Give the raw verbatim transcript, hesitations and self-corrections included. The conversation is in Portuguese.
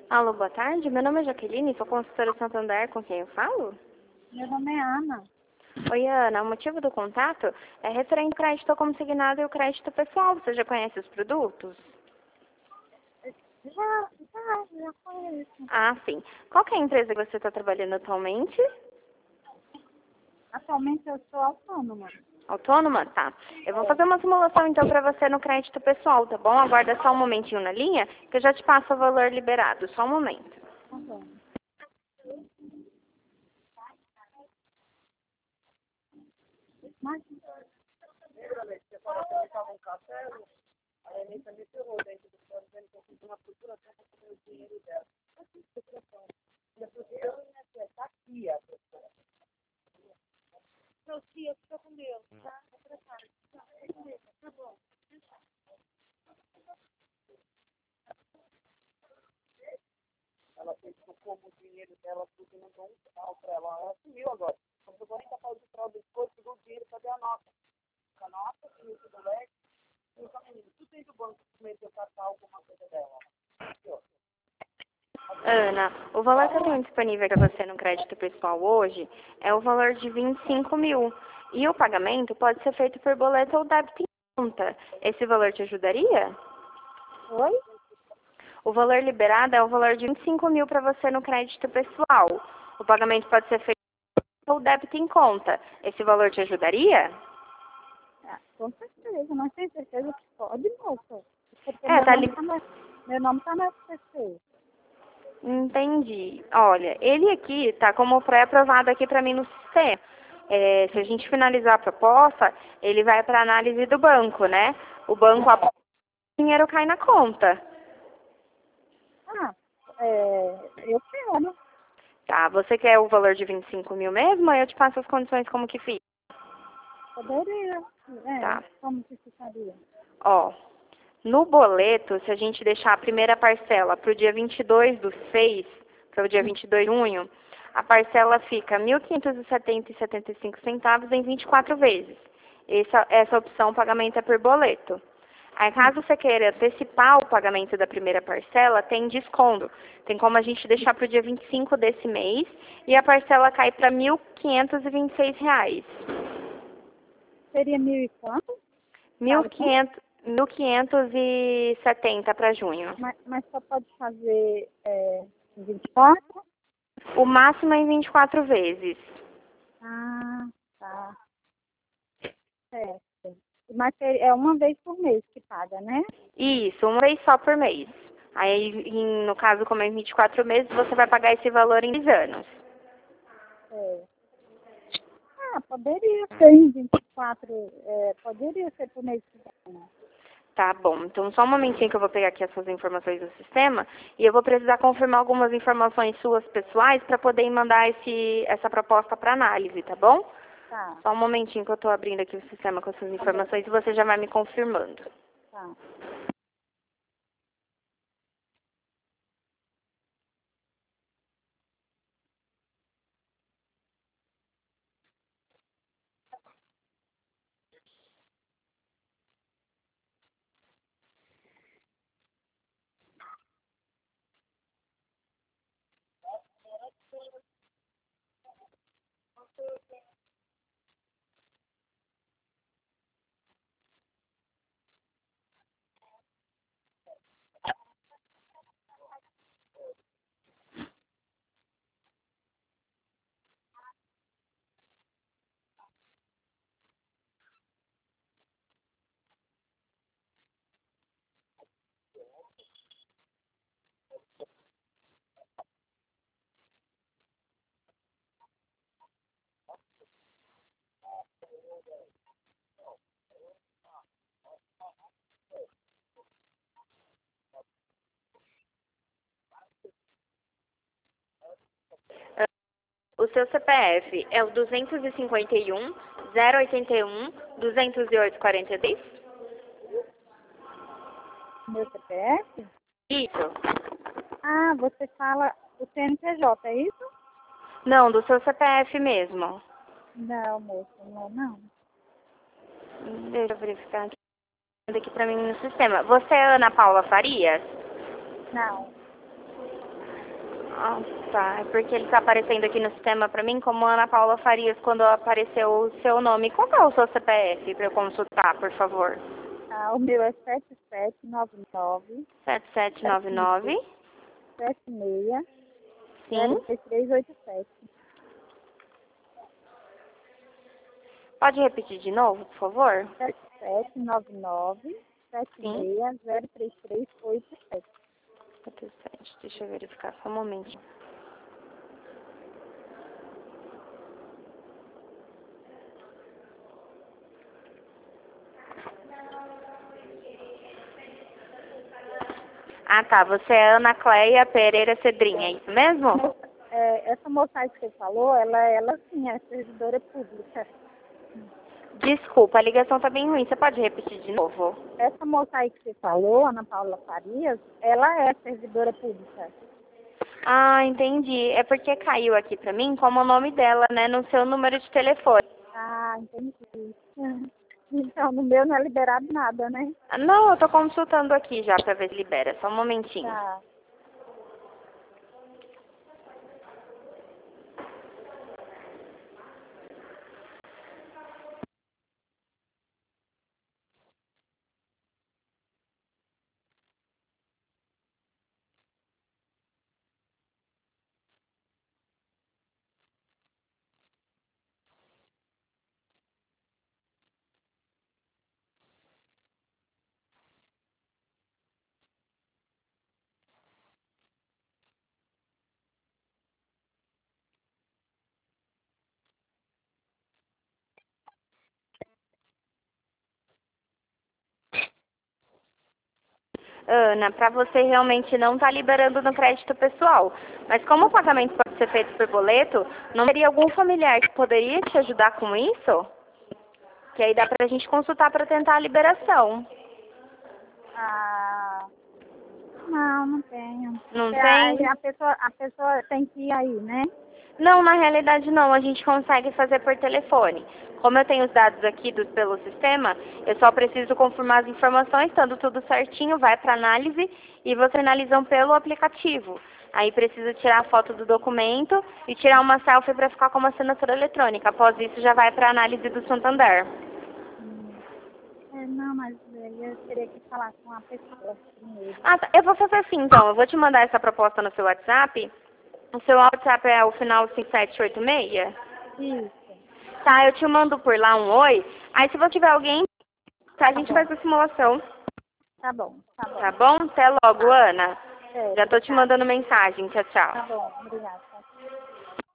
Alô, boa tarde. Meu nome é Jaqueline, sou consultora Santander, com quem eu falo? Meu nome é Ana. Oi, Ana. O motivo do contato é referente ao crédito consignado e o crédito pessoal. Você já conhece os produtos? Já, já, já conheço. Ah, sim. Qual que é a empresa que você está trabalhando atualmente? Atualmente eu sou autônoma. Autônoma? Tá. Eu vou É, fazer uma simulação então para você no crédito pessoal, tá bom? Aguarda só um momentinho na linha que eu já te passo o valor liberado. Só um momento. tá bom. Mas, meu filho, fica com Deus, tá? Tá bom. Ana, o valor que eu tenho disponível para você no crédito pessoal hoje é o valor de vinte e cinco mil. E o pagamento pode ser feito por boleto ou débito em conta. Esse valor te ajudaria? Oi? O valor liberado é o valor de vinte e cinco mil para você no crédito pessoal. O pagamento pode ser feito ou débito em conta. Esse valor te ajudaria? Ah, com certeza, mas tem certeza que pode, moça? Porque É, meu tá nome li... tá na, meu nome tá na S P C. Entendi. Olha, ele aqui tá como pré-aprovado aqui para mim no sistema. É, se a gente finalizar a proposta, ele vai para análise do banco, né? O banco após o dinheiro cai na conta. Ah, é, eu quero. Tá, você quer o valor de vinte e cinco mil mesmo? Aí eu te passo as condições como que fica. Poderia. É, Tá. como que ficaria? Ó, no boleto, se a gente deixar a primeira parcela para o dia vinte e dois do seis, para o dia vinte e dois de junho, a parcela fica mil quinhentos e setenta e setenta e cinco centavos em vinte e quatro vezes. Essa, essa opção, pagamento é por boleto. Aí, caso você queira antecipar o pagamento da primeira parcela, tem desconto. Tem como a gente deixar para o dia vinte e cinco desse mês e a parcela cai para mil quinhentos e vinte e seis reais. Seria mil e quanto? Mil Fala, como? quinhentos mil quinhentos e setenta para junho. Mas, mas só pode fazer é, vinte e quatro? O máximo é em vinte e quatro vezes. Ah, tá. Certo. Mas é é uma vez por mês que paga, né? Isso, uma vez só por mês. Aí, em- no caso, como é em vinte e quatro meses, você vai pagar esse valor em dez anos. É. Ah, poderia ser em vinte e quatro, é, poderia ser por mês que vem. Tá bom. Então, só um momentinho que eu vou pegar aqui as suas informações do sistema e eu vou precisar confirmar algumas informações suas pessoais para poder mandar esse, essa proposta para análise, tá bom? Tá, Só um momentinho que eu estou abrindo aqui o sistema com as suas tá bom, informações e você já vai me confirmando. tá. O seu C P F é o duzentos e cinquenta e um, zero oitenta e um, duzentos e oito, quarenta e dois? Meu C P F? Isso. Ah, você fala o C N P J, é isso? Não, do seu C P F mesmo. Não, moço, não, não. Deixa eu verificar aqui, aqui pra mim no sistema. Você é Ana Paula Farias? Não. Ah, tá. É porque ele tá aparecendo aqui no sistema pra mim como Ana Paula Farias quando apareceu o seu nome. Qual que é o seu C P F pra eu consultar, por favor? Ah, o meu é sete sete nove nove sete sete nove nove. sete seis zero Sim. três três oito sete. Pode repetir de novo, por favor? sete sete nove nove sete Sim. seis zero três três oito sete. oito sete. Deixa eu verificar só um momentinho. Ah, tá. Você é Ana Cleia Pereira Cedrinha, é isso mesmo? É, essa moça aí que você falou, ela, ela sim é servidora pública. Desculpa, a ligação tá bem ruim. Você pode repetir de novo? Essa moça aí que você falou, Ana Paula Farias, ela é servidora pública. Ah, entendi. É porque caiu aqui pra mim como o nome dela, né, no seu número de telefone. Ah, entendi. Então, no meu não é liberado nada, né? Ah, não, eu tô consultando aqui já pra ver se libera. Só um momentinho. Tá. Ana, pra você realmente não tá liberando no crédito pessoal. Mas como o pagamento pode ser feito por boleto, não teria algum familiar que poderia te ajudar com isso? Que aí dá pra gente consultar pra tentar a liberação. Ah, não, não tenho. Não É, Aí tem? a pessoa, a pessoa tem que ir aí, né? Não, na realidade não, a gente consegue fazer por telefone. Como eu tenho os dados aqui do, pelo sistema, eu só preciso confirmar as informações, estando tudo certinho, vai para análise e vocês analisam pelo aplicativo. Aí precisa tirar a foto do documento e tirar uma selfie para ficar com uma assinatura eletrônica. Após isso já vai para análise do Santander. Hum. É, não, mas aí eu teria que falar com a pessoa primeiro. Ah, tá. Eu vou fazer assim então, eu vou te mandar essa proposta no seu WhatsApp. O seu WhatsApp é o final cinco sete oito seis? Isso. Tá, eu te mando por lá um oi. Aí se você tiver alguém, tá, a Tá gente bom, faz a simulação. tá bom, tá bom. Tá bom? Até logo, Tá. Ana. É, Já tô te obrigada. mandando mensagem. Tchau, tchau. Tá bom, obrigada.